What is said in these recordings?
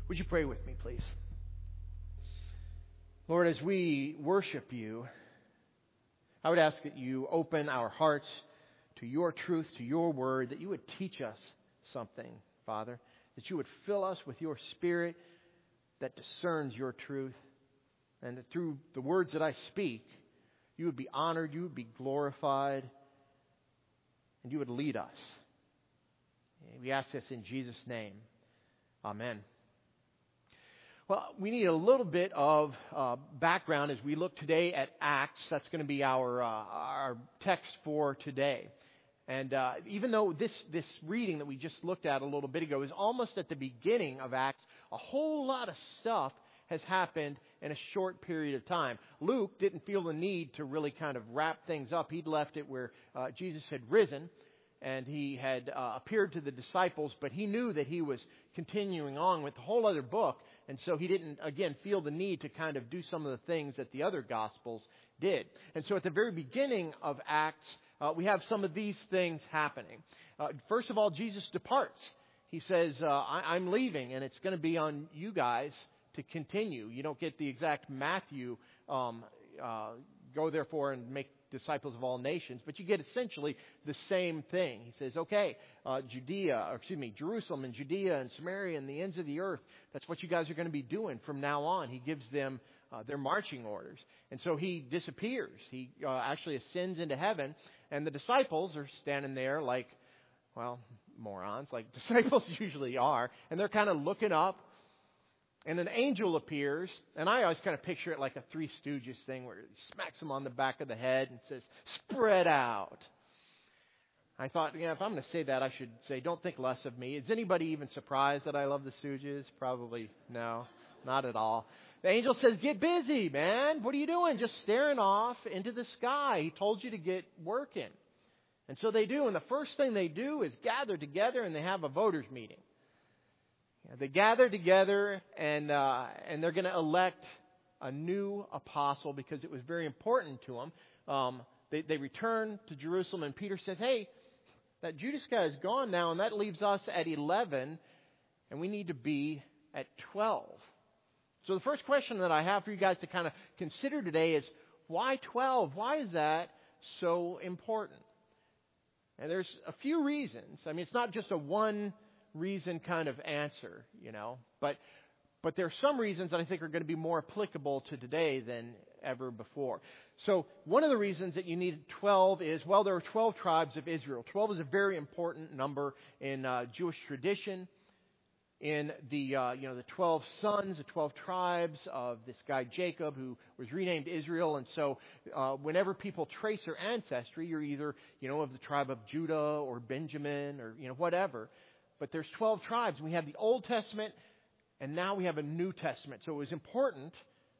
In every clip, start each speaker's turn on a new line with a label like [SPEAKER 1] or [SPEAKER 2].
[SPEAKER 1] Would you pray with me, please? Lord, as we worship you, I would ask that you open our hearts to your truth, to your word, that you would teach us something, Father, that you would fill us with your Spirit that discerns your truth, and that through the words that I speak, you would be honored, you would be glorified, and you would lead us. We ask this in Jesus' name. Amen. Well, we need a little bit of background as we look today at Acts. That's going to be our text for today. And even though this reading that we just looked at a little bit ago is almost at the beginning of Acts, a whole lot of stuff has happened in a short period of time. Luke didn't feel the need to really kind of wrap things up. He'd left it where Jesus had risen and he had appeared to the disciples, but he knew that he was continuing on with the whole other book. And so he didn't, again, feel the need to kind of do some of the things that the other Gospels did. And so at the very beginning of Acts, we have some of these things happening. First of all, Jesus departs. He says, I'm leaving, and it's going to be on you guys to continue. You don't get the exact Matthew, go therefore and make disciples of all nations, but you get essentially the same thing. He says, okay, Jerusalem and Judea and Samaria and the ends of the earth, that's what you guys are going to be doing from now on. He gives them their marching orders. And so he disappears. He actually ascends into heaven, and the disciples are standing there like, well, morons, like disciples usually are, and they're kind of looking up. And an angel appears, and I always kind of picture it like a Three Stooges thing where he smacks them on the back of the head and says, spread out. I thought, if I'm going to say that, I should say, don't think less of me. Is anybody even surprised that I love the Stooges? Probably no, not at all. The angel says, get busy, man. What are you doing? Just staring off into the sky. He told you to get working. And so they do, and the first thing they do is gather together and they have a voters meeting. They gather together and they're going to elect a new apostle because it was very important to them. They return to Jerusalem and Peter says, hey, that Judas guy is gone now and that leaves us at 11 and we need to be at 12. So the first question that I have for you guys to kind of consider today is why 12? Why is that so important? And there's a few reasons. I mean, it's not just a one reason kind of answer, but there are some reasons that I think are going to be more applicable to today than ever before. So one of the reasons that you need 12 is, well, there are 12 tribes of Israel. 12 is a very important number in Jewish tradition. In the 12 sons, the 12 tribes of this guy Jacob, who was renamed Israel. And so whenever people trace their ancestry, you're either, of the tribe of Judah or Benjamin or, whatever. But there's 12 tribes. We have the Old Testament, and now we have a New Testament. So it was important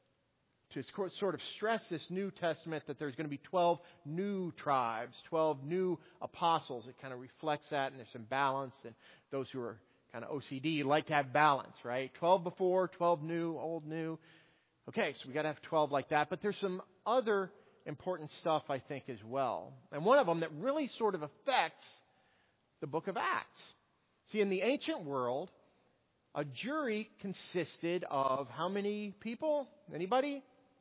[SPEAKER 1] to sort of stress this New Testament that there's going to be 12 new tribes, 12 new apostles. It kind of reflects that, and there's some balance. And those who are kind of OCD like to have balance, right? 12 before, 12 new, old, new. Okay, so we got to have 12 like that. But there's some other important stuff, I think, as well. And one of them that really sort of affects the book of Acts. See, in the ancient world, a jury consisted of how many people? Anybody?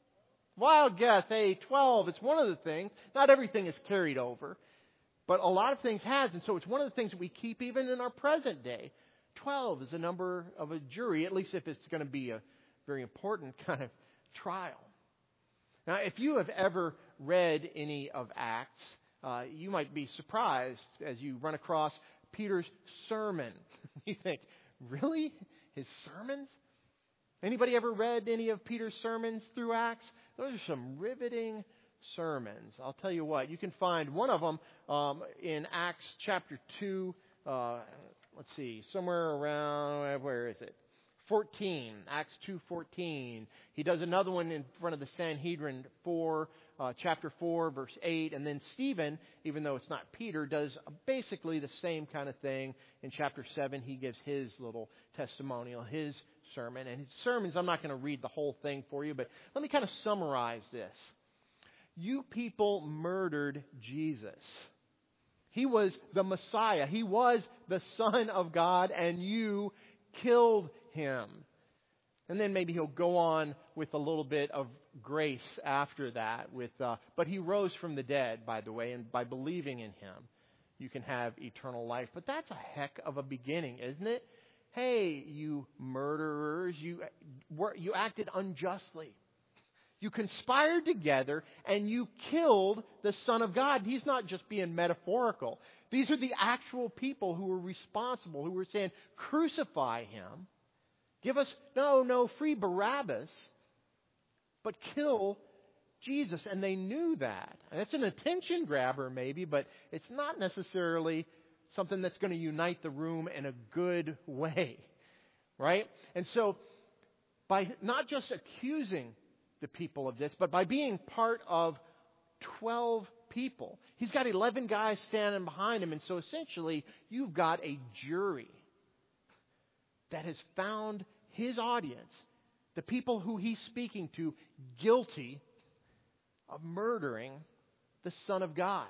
[SPEAKER 1] Wild guess. Hey, 12. It's one of the things. Not everything is carried over, but a lot of things has. And so it's one of the things that we keep even in our present day. 12 is the number of a jury, at least if it's going to be a very important kind of trial. Now, if you have ever read any of Acts, you might be surprised as you run across Peter's sermon. You think, really? His sermons? Anybody ever read any of Peter's sermons through Acts? Those are some riveting sermons. I'll tell you what, you can find one of them in Acts chapter 2, somewhere around, where is it? 14, Acts 2:14. He does another one in front of the Sanhedrin, chapter 4, verse 8. And then Stephen, even though it's not Peter, does basically the same kind of thing. In chapter 7, he gives his little testimonial, his sermon. And his sermons, I'm not going to read the whole thing for you, but let me kind of summarize this. You people murdered Jesus. He was the Messiah. He was the Son of God, and you killed him. And then maybe he'll go on with a little bit of grace after that. But he rose from the dead, by the way, and by believing in him, you can have eternal life. But that's a heck of a beginning, isn't it? Hey, you murderers, you acted unjustly. You conspired together and you killed the Son of God. He's not just being metaphorical. These are the actual people who were responsible, who were saying, crucify him. Give us, free Barabbas, but kill Jesus. And they knew that. And that's an attention grabber maybe, but it's not necessarily something that's going to unite the room in a good way. Right? And so, by not just accusing the people of this, but by being part of 12 people. He's got 11 guys standing behind him, and so essentially you've got a jury that has found his audience, the people who he's speaking to, guilty of murdering the Son of God.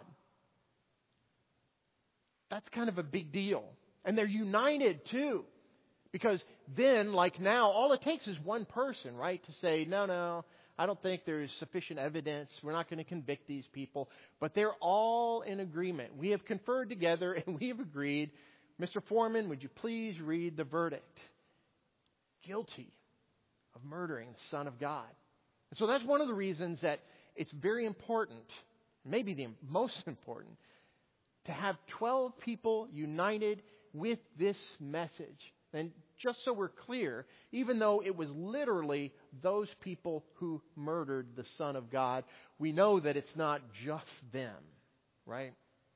[SPEAKER 1] That's kind of a big deal. And they're united too. Because then, like now, all it takes is one person, right, to say, no, I don't think there's sufficient evidence. We're not going to convict these people. But they're all in agreement. We have conferred together and we have agreed. Mr. Foreman, would you please read the verdict? Guilty of murdering the Son of God. And so that's one of the reasons that it's very important, maybe the most important, to have 12 people united with this message. And just so we're clear, even though it was literally those people who murdered the Son of God, we know that it's not just them, right?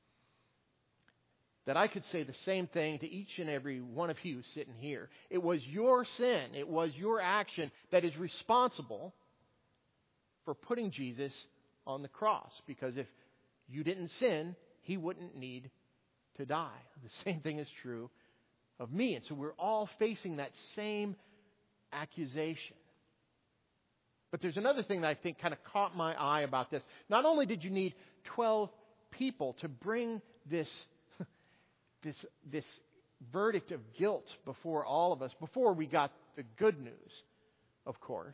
[SPEAKER 1] That I could say the same thing to each and every one of you sitting here. It was your sin, it was your action that is responsible for putting Jesus on the cross. Because if you didn't sin, he wouldn't need to die. The same thing is true of me. And so we're all facing that same accusation. But there's another thing that I think kind of caught my eye about this. Not only did you need 12 people to bring this verdict of guilt before all of us, before we got the good news, of course.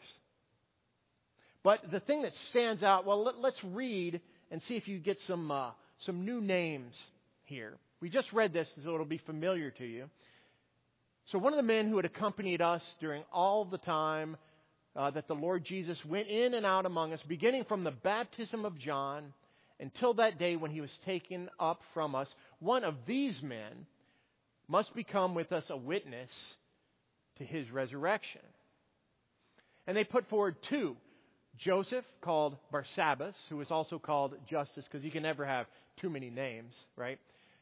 [SPEAKER 1] But the thing that stands out, well, let's read and see if you get some new names here. We just read this, so it'll be familiar to you. So one of the men who had accompanied us during all the time that the Lord Jesus went in and out among us, beginning from the baptism of John until that day when he was taken up from us, one of these men must become with us a witness to his resurrection. And they put forward two. Joseph, called Barsabbas, who is also called Justus, because you can never have too many names, right?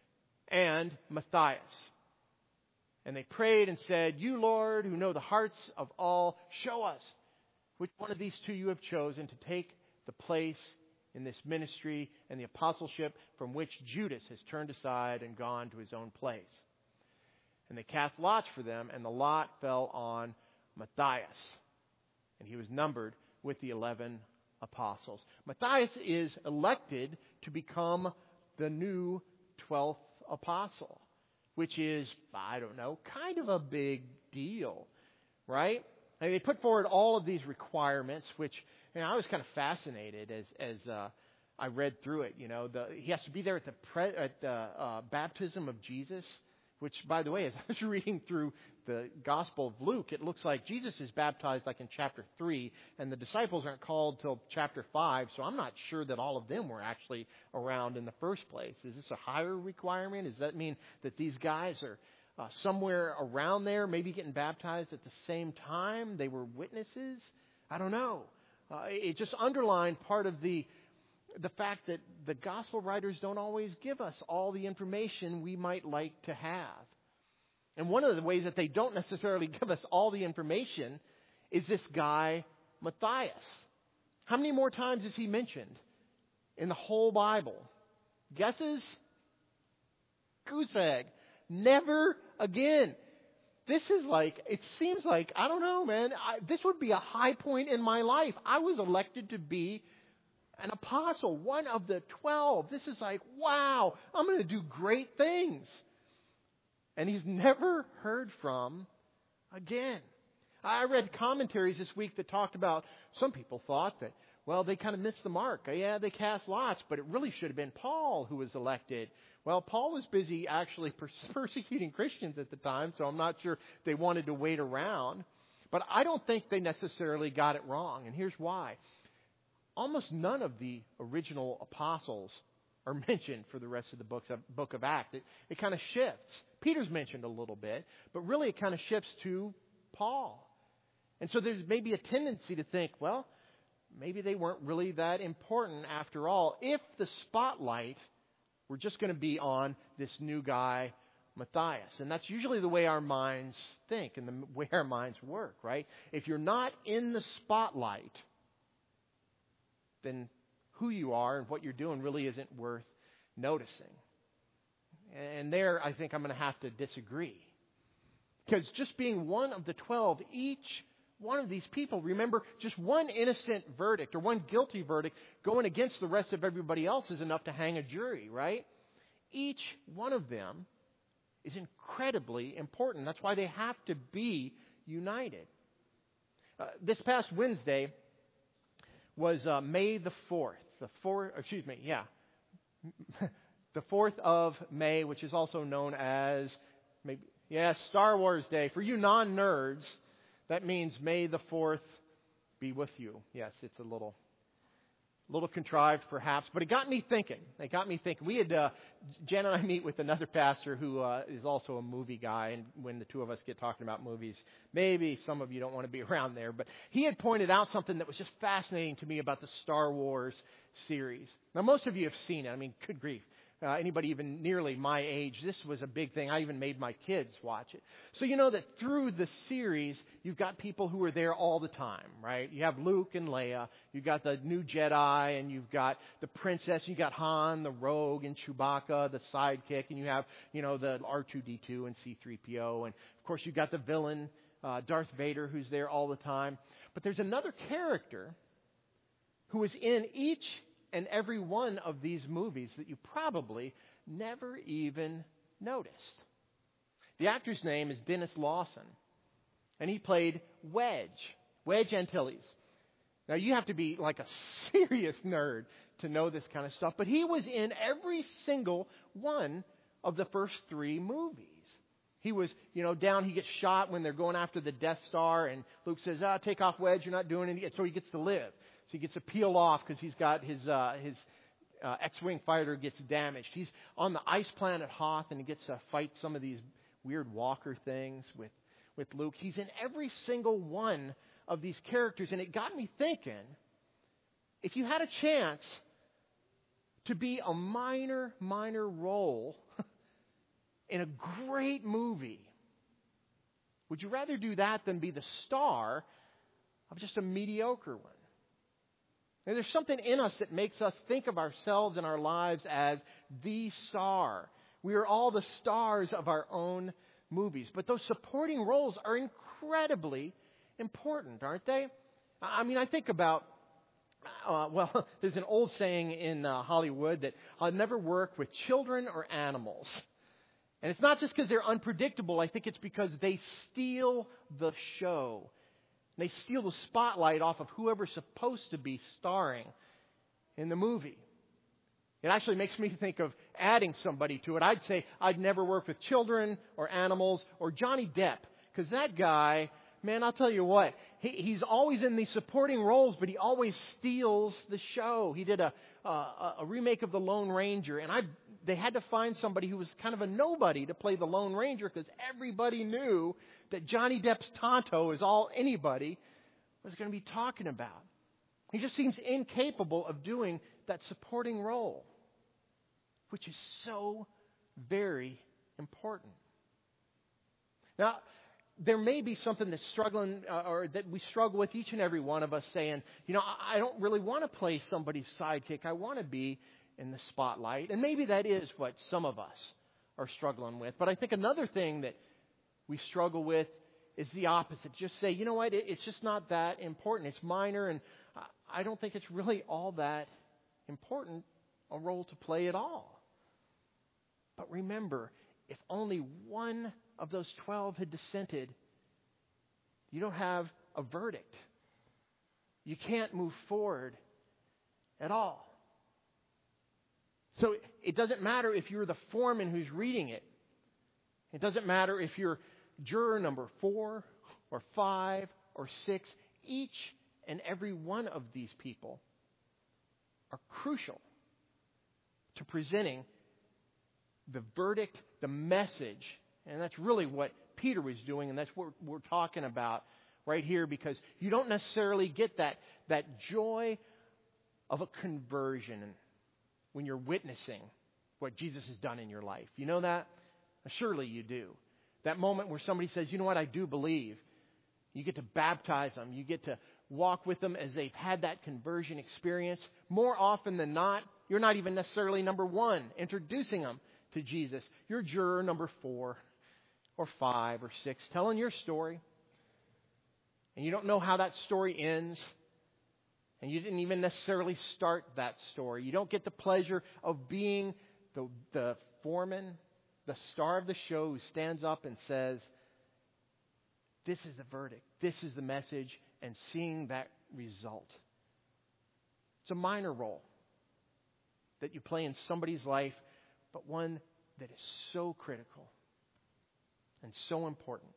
[SPEAKER 1] And Matthias. And they prayed and said, "You, Lord, who know the hearts of all, show us which one of these two you have chosen to take the place in this ministry and the apostleship from which Judas has turned aside and gone to his own place." And they cast lots for them, and the lot fell on Matthias. And he was numbered with the 11 apostles. Matthias is elected to become the new 12th apostle, which is, kind of a big deal, right? And they put forward all of these requirements, which I was kind of fascinated as I read through it. He has to be there at the baptism of Jesus, which, by the way, as I was reading through the Gospel of Luke, it looks like Jesus is baptized like in chapter 3, and the disciples aren't called till chapter 5, so I'm not sure that all of them were actually around in the first place. Is this a higher requirement? Does that mean that these guys are somewhere around there, maybe getting baptized at the same time? They were witnesses? I don't know. It just underlined part of the fact that the gospel writers don't always give us all the information we might like to have. And one of the ways that they don't necessarily give us all the information is this guy, Matthias. How many more times is he mentioned in the whole Bible? Guesses? Goose egg. Never again. This is it seems like, I don't know, man, this would be a high point in my life. I was elected to be an apostle, one of the 12. This is wow, I'm going to do great things. And he's never heard from again. I read commentaries this week that talked about, some people thought that, well, they kind of missed the mark. Yeah, they cast lots, but it really should have been Paul who was elected. Well, Paul was busy actually persecuting Christians at the time, so I'm not sure they wanted to wait around. But I don't think they necessarily got it wrong, and here's why. Almost none of the original apostles are mentioned for the rest of the book of Acts. It kind of shifts. Peter's mentioned a little bit, but really it kind of shifts to Paul. And so there's maybe a tendency to think, well, maybe they weren't really that important after all, if the spotlight were just going to be on this new guy, Matthias. And that's usually the way our minds think and the way our minds work, right? If you're not in the spotlight, then who you are and what you're doing really isn't worth noticing. And there, I think I'm going to have to disagree. Because just being one of the 12, each one of these people, remember, just one innocent verdict or one guilty verdict going against the rest of everybody else is enough to hang a jury, right? Each one of them is incredibly important. That's why they have to be united. This past Wednesday was May the 4th. The 4th of May, which is also known as Star Wars Day. For you non-nerds, that means May the 4th be with you. Yes, it's a little contrived perhaps, but it got me thinking. We had, Jen and I meet with another pastor who is also a movie guy, and when the two of us get talking about movies, maybe some of you don't want to be around there, but he had pointed out something that was just fascinating to me about the Star Wars series. Now, most of you have seen it. I mean, good grief. Anybody even nearly my age, this was a big thing. I even made my kids watch it. So you know that through the series, you've got people who are there all the time, right? You have Luke and Leia. You've got the new Jedi, and you've got the princess. You've got Han, the rogue, and Chewbacca, the sidekick. And you have, the R2-D2 and C-3PO. And, of course, you've got the villain, Darth Vader, who's there all the time. But there's another character who is in each and every one of these movies that you probably never even noticed. The actor's name is Dennis Lawson, and he played Wedge Antilles. Now, you have to be like a serious nerd to know this kind of stuff, but he was in every single one of the first three movies. He was, he gets shot when they're going after the Death Star, and Luke says, take off Wedge, you're not doing anything, so he gets to live. So he gets to peel off because he's got his X-Wing fighter gets damaged. He's on the ice planet Hoth, and he gets to fight some of these weird walker things with Luke. He's in every single one of these characters, and it got me thinking, if you had a chance to be a minor role in a great movie, would you rather do that than be the star of just a mediocre one? And there's something in us that makes us think of ourselves and our lives as the star. We are all the stars of our own movies. But those supporting roles are incredibly important, aren't they? I mean, I think about, there's an old saying in Hollywood that I'll never work with children or animals. And it's not just because they're unpredictable. I think it's because they steal the show. They steal the spotlight off of whoever's supposed to be starring in the movie. It actually makes me think of adding somebody to it. I'd say I'd never work with children or animals or Johnny Depp. Because that guy, man, I'll tell you what, he's always in these supporting roles, but he always steals the show. He did a remake of The Lone Ranger, and they had to find somebody who was kind of a nobody to play the Lone Ranger because everybody knew that Johnny Depp's Tonto is all anybody was going to be talking about. He just seems incapable of doing that supporting role, which is so very important. Now, there may be something that's struggling or that we struggle with, each and every one of us, saying, I don't really want to play somebody's sidekick. I want to be in the spotlight. And maybe that is what some of us are struggling with. But I think another thing that we struggle with is the opposite. Just say, you know what, it's just not that important. It's minor, and I don't think it's really all that important a role to play at all. But remember, if only one of those 12 had dissented, You don't have a verdict. You can't move forward at all. So it doesn't matter if you're the foreman who's reading it. It doesn't matter if you're juror number 4 or 5 or 6. Each and every one of these people are crucial to presenting the verdict, the message. And that's really what Peter was doing, and that's what we're talking about right here, because you don't necessarily get that joy of a conversion when you're witnessing what Jesus has done in your life. You know that? Surely you do. That moment where somebody says, you know what, I do believe. You get to baptize them. You get to walk with them as they've had that conversion experience. More often than not, you're not even necessarily number 1 introducing them to Jesus. You're juror number 4 or 5 or 6 telling your story. And you don't know how that story ends. And you didn't even necessarily start that story. You don't get the pleasure of being the foreman, the star of the show who stands up and says, this is the verdict, this is the message, and seeing that result. It's a minor role that you play in somebody's life, but one that is so critical and so important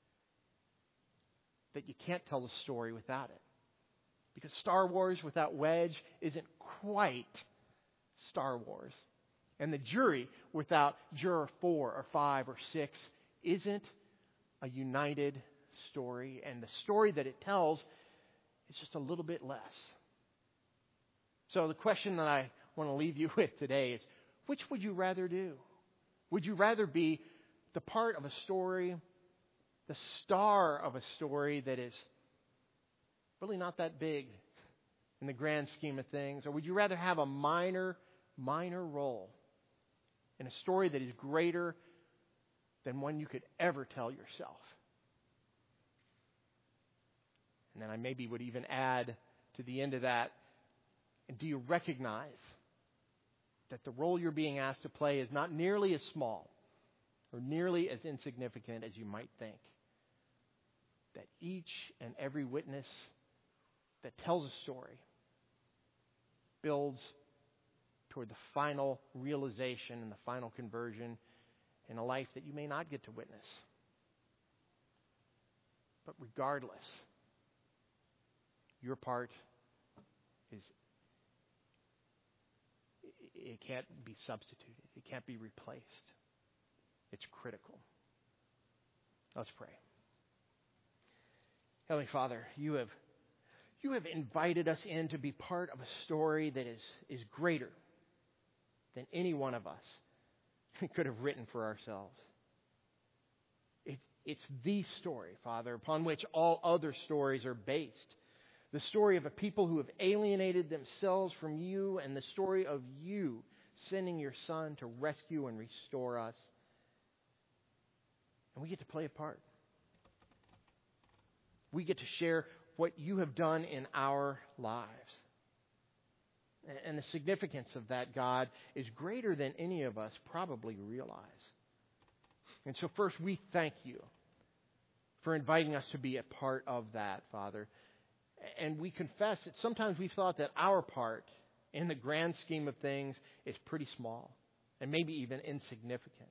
[SPEAKER 1] that you can't tell the story without it. Because Star Wars without Wedge isn't quite Star Wars. And the jury without juror 4 or 5 or 6 isn't a united story. And the story that it tells is just a little bit less. So the question that I want to leave you with today is, which would you rather do? Would you rather be the part of a story, the star of a story that is really not that big in the grand scheme of things? Or would you rather have a minor role in a story that is greater than one you could ever tell yourself? And then I maybe would even add to the end of that, and do you recognize that the role you're being asked to play is not nearly as small or nearly as insignificant as you might think? That each and every witness that tells a story builds toward the final realization and the final conversion in a life that you may not get to witness. But regardless, your part it can't be substituted. It can't be replaced. It's critical. Let's pray. Heavenly Father, you have invited us in to be part of a story that is greater than any one of us could have written for ourselves. It's the story, Father, upon which all other stories are based. The story of a people who have alienated themselves from you, and the story of you sending your Son to rescue and restore us. And we get to play a part. We get to share what you have done in our lives. And the significance of that, God, is greater than any of us probably realize. And so first, we thank you for inviting us to be a part of that, Father. And we confess that sometimes we've thought that our part in the grand scheme of things is pretty small and maybe even insignificant.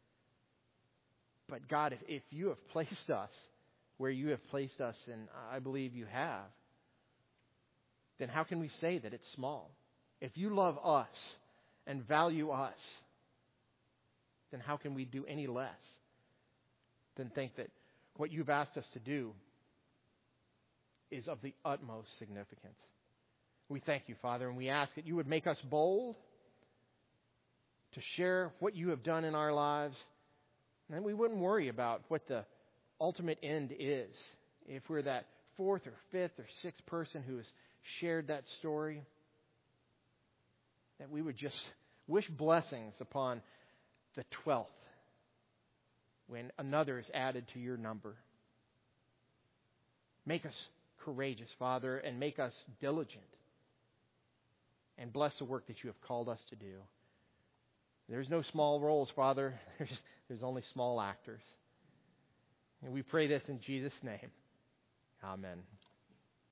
[SPEAKER 1] But God, if you have placed us where you have placed us, and I believe you have, then how can we say that it's small? If you love us and value us, then how can we do any less than think that what you've asked us to do is of the utmost significance? We thank you, Father, and we ask that you would make us bold to share what you have done in our lives, and we wouldn't worry about what the ultimate end is. If we're that 4th or 5th or 6th person who has shared that story, that we would just wish blessings upon the 12th when another is added to your number. Make us courageous, Father, and make us diligent. And bless the work that you have called us to do. There's no small roles, Father. There's only small actors. And we pray this in Jesus' name. Amen.